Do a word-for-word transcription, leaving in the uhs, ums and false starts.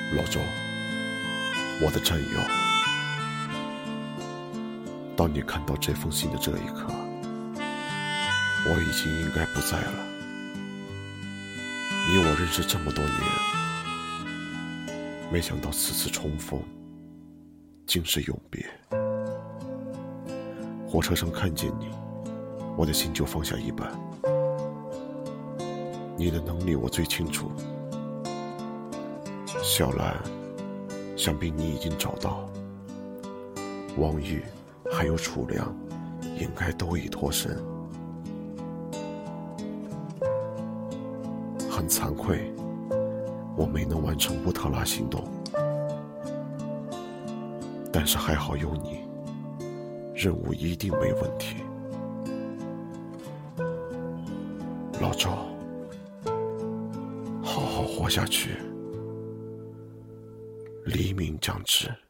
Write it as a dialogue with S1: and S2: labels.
S1: 老周，我的战友，当你看到这封信的这一刻，我已经应该不在了。你我认识这么多年，没想到此次重逢竟是永别。火车上看见你，我的心就放下一半。你的能力我最清楚，小兰想必你已经找到，王玉还有楚良应该都已脱身。很惭愧，我没能完成乌特拉行动，但是还好有你，任务一定没问题。老周，好好活下去，黎明将至。